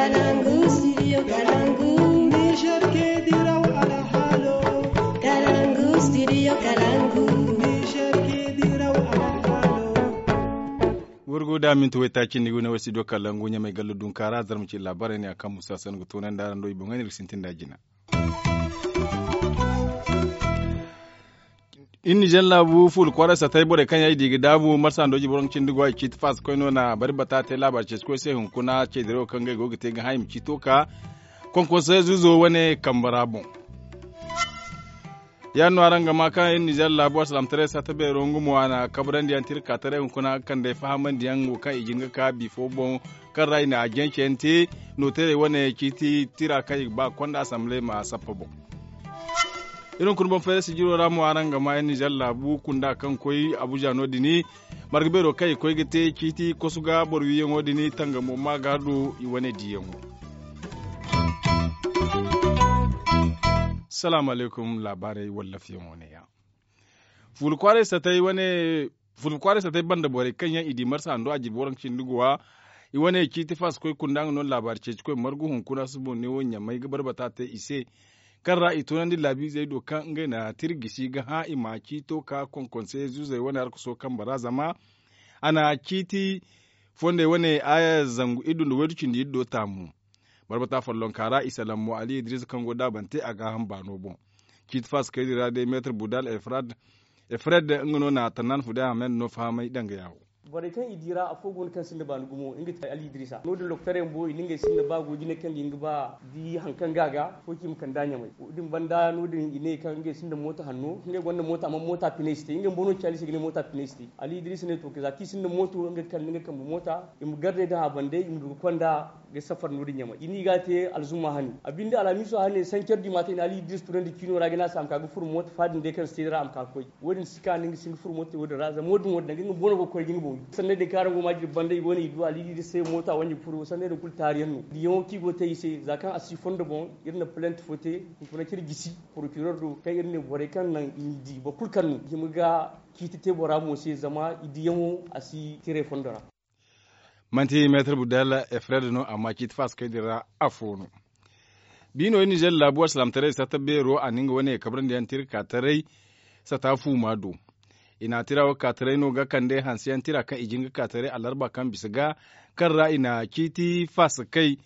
Kalangu, studio Kalangu. Niger ke diraw ala halo. Kalangu, studio Kalangu. Niger ke diraw ala halo. Gurgu da min tuwe takin ni gune wasi do Kalangu nya mai gallu dun kara zarmuci labarai ne akan Musa San gutunan da ran do ibon ngani risintin da jina. In Niger labu ful kwara sa tai bore kan yayi digi dabu marsan doji boron cin digwa ki tfas ko no na bari bata ta labar ce ko sai hun kuna ce diro kan gai gogi te ga haim ci toka kon ko sai zuzo wane kambara bon ya no aranga maka in Niger labu salam tare sa ta be rongumo ana kabran diyan tirka tare hun kuna kan da fahaman diyan go kan ijinga ka before bon kan rai na agencente no tere wane kiti tira kai ba konda assembly ma sappo bon irin kurban fere su jiro ramu aran gama yan Nijar labu kunda kan koyi Abuja no dini margbero kai koyi gite kiti ko suga borwi yan odini tanga mo magado iwane diyan. Assalamu alaikum labarai wallafiyan wani ya. Fulkware sa tai banda bore kan yan idi marsa ando aji boran cindugowa iwane kiti fas koyi kunda non labar ce koyi margu hun kuna subo ne wonya mai gabar bata ta ise kan ra'i tunan di labi zai doka ngai na tirgisi ga ha ima kito ka konkonse zuzai wani har kuso kan barazama ana kiti fonde wani aya zangu idun da weducin da yiddo tamu barbata fallon kara isalamu ali idris kan goda bante a ga han bano bon kit fas kai da de metr budal efred ngono na tanan fuda amen no famai danga yawo bore kan idira a fogon kan sinda ba gumo inga ta ali idrisa no de loktare mbo ininga sinda ba goji ne kan inga ba di hankan gaga ko kim kan danya mai din banda no din ine kan inga sinda mota hanno inga gonda mota amma mota pinesti inga bono chali sigine mota pinesti ali idrisa ne to kaza ki sinda moto inga kan mota im garde da bande im du konda ga safar no din yama ini ga te alzuma hani abinda alamiso hani sanker di mata ali idris turan di kino ragina sam ka gufur mota fadin de kan stira am ka koy wodin sika ninga singa fur mota wodin raza modin wodin inga bono ko koy ginga sanne da karan goma ji banda wani duwa lidi sai mota wani furu sanne da kul tariyan no di yon ki go tay sai zakan asi fondo bon irna plant fote ko na kirgisi procureur do kai irne bore kan nan indi ba kul kan himuga kiti te bora mo sai zama idi yamo asi tire fondora manti maître budala e frère no amma kit fas kai dira afono bino ni jel labu salam tare sa tabero aninga wani kabran da yantir ka tare sa ta fu mado ina tirawa katare no ga kande hansiyan tira kan ijinga katare alarba kan bisga kan ra'ina kiti fasa kai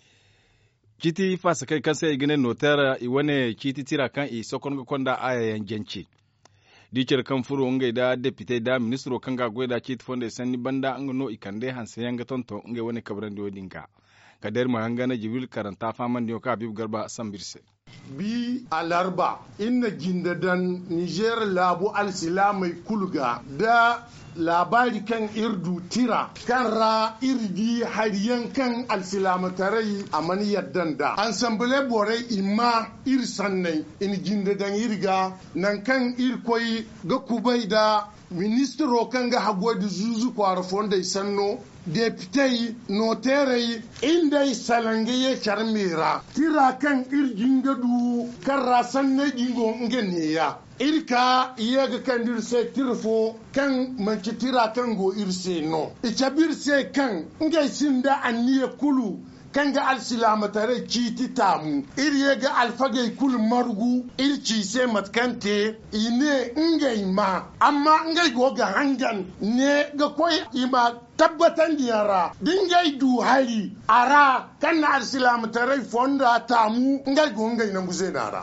kan sai igine notara iwane kiti tira kan i sokon ga konda ayayan genci dikir kan furo ngai da deputy da ministro kan ga goida kiti fonde sanni banda an no ikande hansiyan ga tonto ngai wani kabran da odinka kadar ma hangana jibril karanta faman da ka bib garba sambirse bi alarba inna jindadan niger labu alsilamai kulga da labari kan irdu tira kan ra irdi hariyan kan alsilamatarai a mani yaddan da ensemble bore imma irsannai in jindadan irga nan kan irkoi ga kubai da ministro kan ga hagwadi zuzu kwara fonda sanno deputei noterei inda salange ye charmira tira kan irjin gadu kan rasan ne jingo ngeniya irka yega kan dirse tirfo kan manci tira kan go irse no ichabirse kan ngai sinda anniye kulu kan ga alsilamatare kiti tamu iri ga alfage kul margu irci sai matkante ine ngai ma amma ngai go ga hangan ne ga koy ima tabbatan diyara dingai du hari ara kan alsilamatare fonda tamu ngai go ngai na muzenara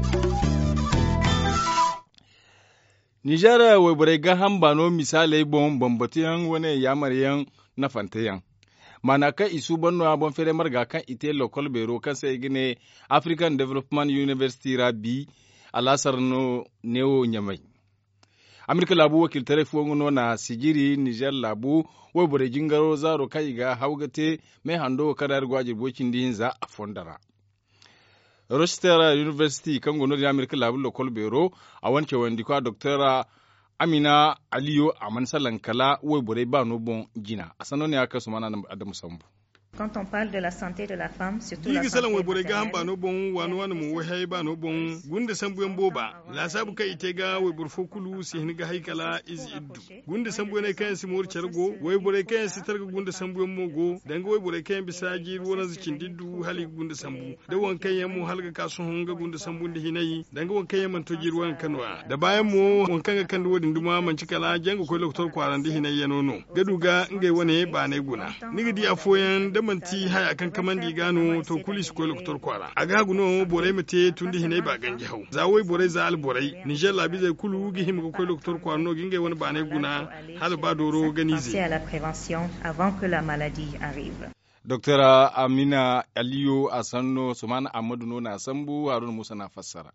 Nijar wai bare ga hambano misalai bon bambatiyan wani yamaryan na fantayan mana ka isu banno abon fere marga kan ite local bero kan sai gine African Development University Rabi alasar no neo nyamai Amerika labu wakil tare fuwanguno na sigiri Niger labu wai bare jingaro zaro kai ga haugate mai hando kadar gwajir bokin dinza a fondara Rochester University kan gono da Amerika labu local bero a wance wandi kwa Dr. Amina Aliyo a mansalan kala wai bare ba no bon gina a sanon ya kasu mana Adamu Sambu Quand on parle de la santé de la femme, surtout digi salan we bore ga hamba no bon wanu wanu mu we ba no bon gunde sambu en boba la sabu kai tega we bor fokulu si hin ga haikala is iddu gunde sambu ne kan si mor chargo we bore kan si targa gunde sambu en mogo danga we bore kan bisaji wona zikin diddu hali gunde sambu da won kan yamu halga kasu honga gunde sambu ndi hinayi danga won kan yaman to jirwan kanwa da bayan mu won kan kan wodin duma man cikala janga ko loktor kwaran ndi hinayi nono gaduga ngai wane ba ne guna nigi di afoyan da manti haya kan kamandi gano to kulis ko loktor kwara aga guno bore mate tundi hinai ba ganji hau zawai bore za al bore Niger labi zai kulu gi him ko loktor kwara no ginge wani ba ne guna hal ba doro ganize à la prévention avant que la maladie arrive. Dr. Amina Aliyu Asanno Sumana Ahmadu Nona Sambu Haruna Musa na fassara.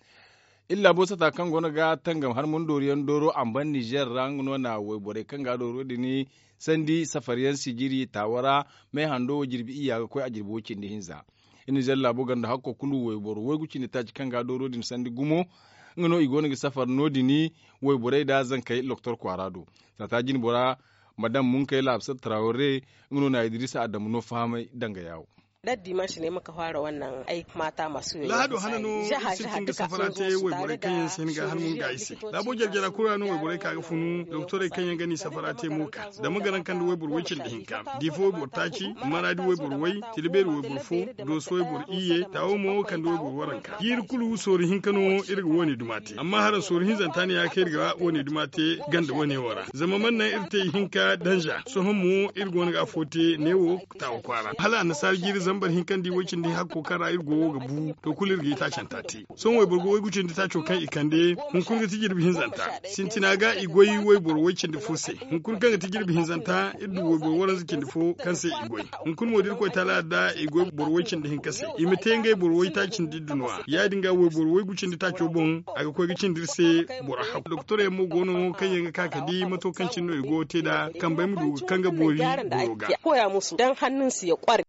Illa bosa ta kan gona ga tangam har mun doriyan doro amban Niger rang nona we bore kan ga doro dini sandi safariyan sigiri tawara mai hando jirbi iya ga koi a jirbo cin da hinza. Ini jalla bugan da hakko kulu we boro we guci ni taji kan ga doro din sandi gumo ngono igona ga safar no dini we bore da zan kai Dr. Kwarado. Ta jin bora madam mun kai Labsat Traore ngono na Idrisa Adamu no famai danga yawo. Laddi mashi ne muka fara wannan aiki mata masu yawa. Lahado hanano sitin ga safarate wai bore kan sen ga har mun ga isi. Labo jarjara kura no wai bore ka ga funu doktore kan gani safarate muka. Da magaran kan wai bor wicin da hinka. Difo bor taci maradi wai bor wai tilberu wai bor fo doso wai bor iye tawo mo kan wai bor waranka. Yir kulu sori hinkano irga woni dumate. Amma haran sori hinzanta ne ya kai irga woni dumate ganda woni wara. Zama man nan irte hinka danja. So mu irga woni ga fote newo tawo kwara. Hala nasar giri zambar hinkan di wacin di hakko kara irgo ga bu to kulir gi ta canta ti son wai burgo wai gucin di ta cokan ikande hun kun ga tijir bihin zanta sintina ga igoi wai bur wacin di fose hun kun ga tijir bihin zanta iddu wai bur waran zikin di fo kanse igoi hun kun modir ko tala da igoi bur wacin di hinkase imite ngai bur wai ta cin di dunwa ya dinga wai bur wai gucin di ta cobon aga ko gicin dirse bur ha doktore mu gono kan yanga kaka di mato kancin no igo te da kan bai mu kan ga bori boroga koya musu dan hannun su ya kware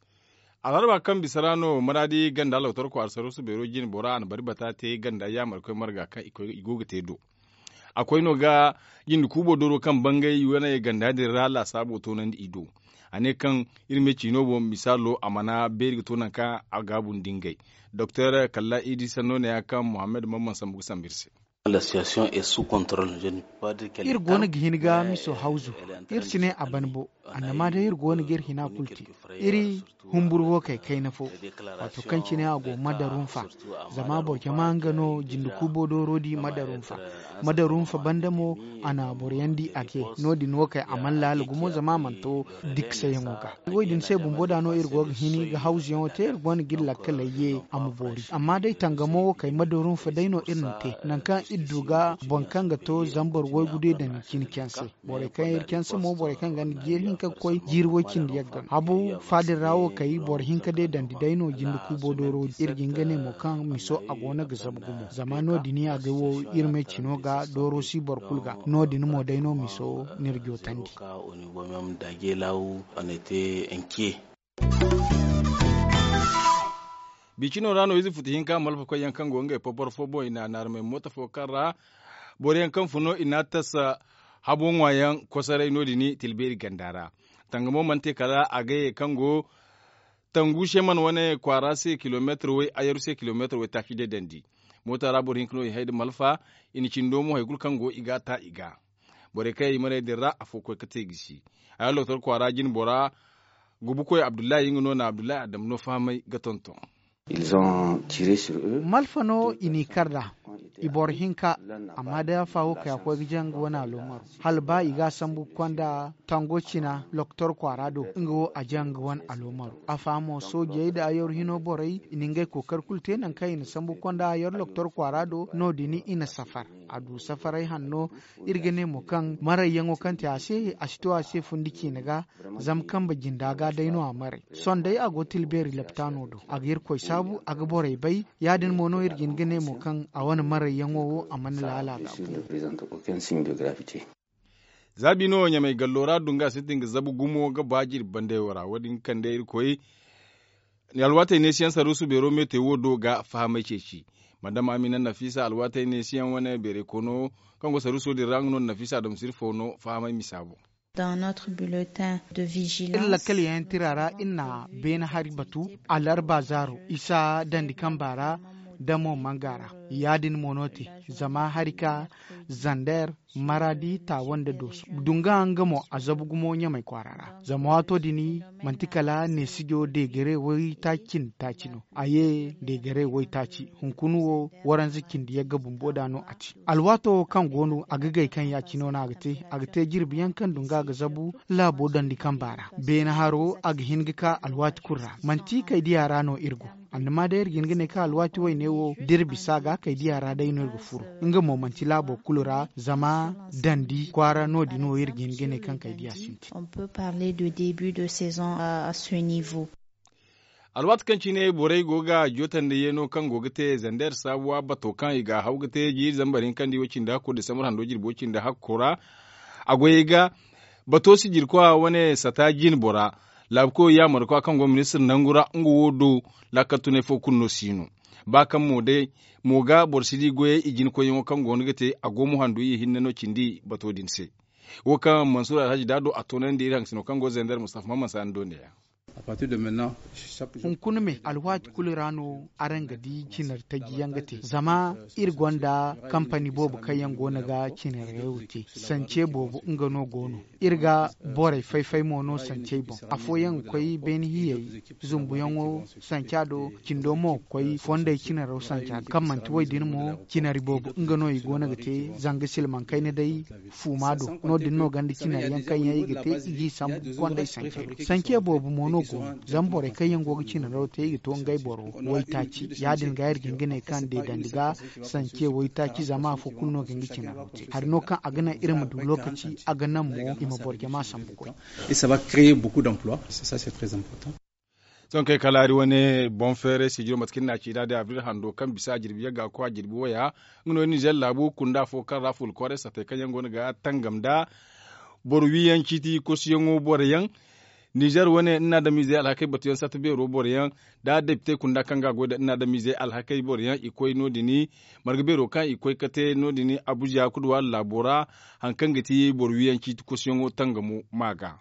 a larba kan bisarano maradi ganda lautar ko arsaro su bero jin bora an bari bata te ganda ya markai marga kan igoga te do akwai no ga yin kubo doro kan bangai wani ganda da rala sabo tonan ido ane kan irme chinobo misalo amana berga tonan ka agabun dingai dr kalla idi sanone ya kan muhammad mamman sambu sambirse. La situation est sous contrôle. Je ne peux pas dire qu'elle est gona gihinga miso hauzu sine abanbo annama da gona gir hina kulti iri humburwo kai na fo wato kanci ne ago madarunfa zama bo jamangano jinduku bodo rodi madarunfa bandamo ana boryandi ake nodi no kai amalla lugumo zama manto dikse yangoka woidin sai bumboda no irgo hini ga hauzi yon te gona gilla kalaye amubori amma dai tangamo kai madarunfa daino irin te nan kan idduga bonkanga to zambar woy gude da kin kense bore kan kense mo bore kan gan girin ka koy jirwokin da yaggan abu fadin rawo kai bore hinka de dan didaino jindu ku bodoro irgin gane mo kan miso agona ga zabgumo zamano diniya ga wo irme chino ga doro si bor kulga no din mo daino miso nirgyo tandi ka au niveau même d'Aguelau on était inquiet. Bicino rano izi futi hinka malfa ko yankan gonga popor fobo ina narme mota fo karra bore yankan funo ina tasa habon wayan kosare inodini tilberi gandara tangamo mante kala agaye kango tangushe man wane kwara se kilometer we ayaru se kilometer we takide dandi mota rabor hinkno hayde malfa ini cindomo haygul kango igata iga bore kay mare dirra afoko kategisi ay loktor kwara jin bora gubu koy abdullahi ngono na abdullahi adam no famay gatonton. Ils ont tiré sur eux. Malfano ini karda ibor hinka amma da fawo ka ko gijan gona lomar halba iga sambu kwanda tangocina loktor kwarado ngo ajang wan alomar afamo soje da ayor hino borai iningai kokar kulte nan kai ni sambu kwanda ayor loktor kwarado no dini ina safar adu safarai hanno irgene mo kan mara yango kan ta ase ashto ase fundiki naga zam kan bajin daga daino amare son dai agotil beri leptano do agir ko sabu aga borai bai yadin mono irgin gene mo kan a wani mara yanwo a man lala zabi no nya mai gallora dunga sitin zabu gumo ga bajir bande wara wadin kan dai koyi ni alwata ne siyan sarusu bero mete wodo ga fahimai ceci madam amina nafisa alwata ne siyan wani bere kono kan go sarusu di rangno nafisa dum sirfono fahimai misabo Dans notre bulletin de vigilance, illa kaliyan tirara ina bena hari batu alarba zaro isa dandikan bara damo mangara yadin monoti zama harika zander maradi ta wanda dosu dunga angamo azabugumo nya mai kwarara zama wato dini mantikala ne sigyo de gere wai takin tacino aye de gere wai taci hunkunuwo waran zikin da ya ga bumboda no ati alwato kan gonu agagai kan ya kino na agate jirbiyan kan dunga ga zabu labo dandi kan bara bena haro aghingika alwat kurra mantika idiyara no irgo annama da yargin gane ka alwati wai newo dirbi saga kai diyara da ino furu inga momanti labo kulura zama dandi kwara no dino yargin gane kan kai diya sinti. On peut parler de début de saison à ce niveau. alwat kan cine borai goga jotan da yeno kan gogate zandar sabuwa bato kan iga haugate ji zambarin kan diwacin da ko da samar hando jirbocin da hakora agoyega bato si jirkwa wane sata jin bora labko ya marko kan gwamnatin nangura ngodo lakatune fo kunno sino ba kan mode moga borsidi goye ijin ko yin kan gonugate agomu handu yi hinnano cindi bato dinse woka mansur alhaji dado atonan de ran sino kan go zandar mustafa mamman sando ne a partir de maintenant hunkunume alwati kulirano aranga di cinar ta giyangate zama irgonda kamfani bobu kayan gona ga cinar yawute sance bobu ingano gono irga bore faifai mono sance bon afoyan kwai ben hiye zumbuyanwo sancado kindomo kwai fonda cinar sancado kamanti wai dinmo cinar bobu ingano yi gona gate zanga silman kai ne dai fumado no dinno gandi cinar yankan yayi gate igi sam gondai sance bobu mono go zambore kayan gogi cina raute yi to ngai boro waitaci yadin gayar gingine kan de dandiga sanke waitaci zama fo kunno gingi cina raute har no kan agana irin du lokaci agana mo ima borge ma sambuko et ça va créer beaucoup d'emplois c'est très important. son kai kalari wani bon fere si jiro matkin na ci da abril hando kan bisa jirbi ga kwa jirbi waya ngono ni jel labu kunda fo kan raful kore sa te kayan gona ga tangamda borwiyan kiti ko siyango boryan Niger wani ina da mize alhakai batuyan sata bai robor yan da depte kunda kanga goda ina da mize alhakai bor yan ikoi nodini margabe rokan ikoi kate nodini Abuja kudwa labora hankan gati borwiyan ki kusiyon tangamu maga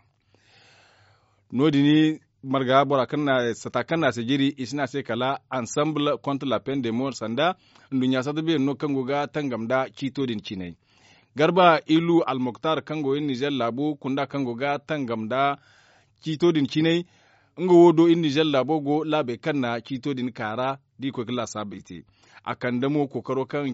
nodini marga bora kana satakan na sejiri isna se kala ensemble contre la peine de mort sanda ndunya sata bai no kango ga tangamda kito din cinai garba ilu al-Muqtar kango in Niger labu kunda kango ga tangamda kitodin cinai nga wodo in Niger labogo labe kanna kitodin kara di ko kala sabite akan damo kokaro kan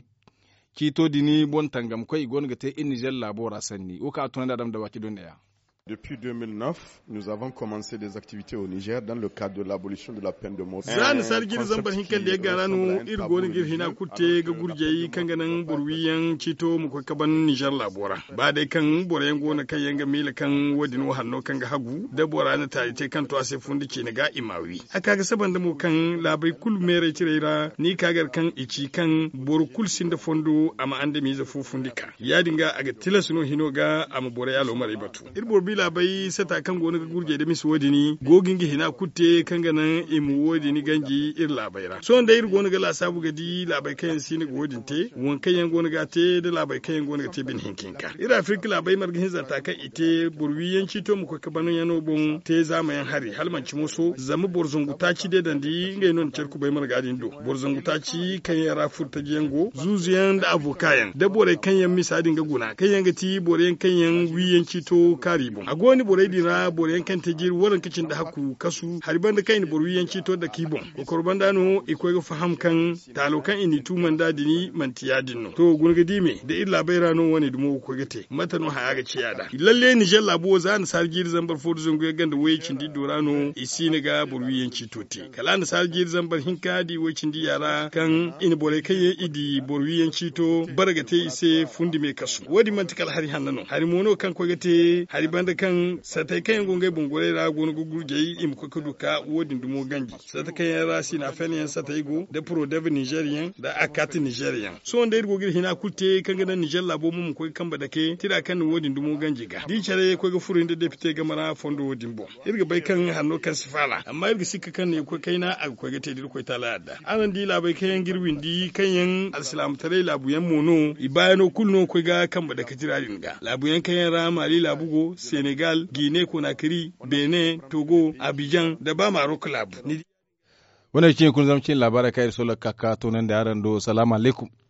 kitodini bon tangam ko igon gate in Niger labora sanni o ka tunda dam da waki don ya. Depuis 2009, nous avons commencé des activités au Niger dans le cadre de l'abolition de la peine de mort. Zan sargir zambar hinkan da ya garano irgoni girhina kutte ga gurjayi kan ganan burwiyan cito mu ko kaban Niger labora. Ba dai kan borayen gona kan yanga mila kan wadin wahanno kan ga hagu da bora na tarite kan to ase fundi ke ga imawi. Aka ga saban da mu kan labai kul mere cirera ni kagar kan ici kan bor kul sin da fondo ama ande mi za fu fundi ka. Ya dinga aga tilasuno hino ga ama boraya lo mare batu. Irbor labai sata kan gona ga gurje da misu wodini gogin gi hina kutte kan ganan imu wodini ganji ir labaira so da ir gona ga la sabu gadi labai kayan sini godin te won kayan gona ga te da labai kayan gona ga te bin hinkinka ir afrika labai margin hinza ta kan ite burwiyan cito mu ko kabanu yano bon te zamayan hari halmanci muso zamu borzongu ta ci de dandi ngai non cerku bai margadin do borzongu ta ci kan yara furta jengo zuziyan da avokayan da bore kanyan misadin ga guna kanyan ga ti bore kanyan wiyan cito karibon agoni borai dira borai kan tajir waran kicin da haku kasu harban da kai ni boru yanci to da kibon ko korban dano iko ga faham kan talokan ini tuman da dini mantiya dinno to gurgadi me da illa bayrano wani dumo ko gate mata no haya ga ciyada lalle ni jalla bo zan sargir zambar fodu zungu ya ganda waycin di dorano isi ni ga boru yanci to te kala na sargir zambar hinka di waycin di yara kan ini borai kai idi boru yanci to baragate ise fundi me kasu wadi mantikal hari hannano hari mono kan ko gate hari banda kan satai kayan gongai bungure ra gonu gurje im ko kuduka wodin dumo ganji satai kayan rasi na feniyan satai go da pro dev nigerian da akati nigerian so onda irgo gir hina kutte kan ga Niger labo mum ko kamba dake tira kan wodin dumo ganji ga di chare ko ga furin da deputy ga mara fondo wodin bo irga bai kan hanno kan sifala amma irga sikka kan ne ko kaina a ko ga tedir ko tala da anan di labai kayan girwin di kayan alislam tare labuyan mono ibayano kulno ko ga kamba dake tirarin ga labuyan kayan ra mali labugo Senegal, Guinea Conakry, Benin, Togo, Abidjan da ba Maroc Club. Wannan shi kun zama cin labarai kai solar kaka to nan da yaran do salamu alaikum.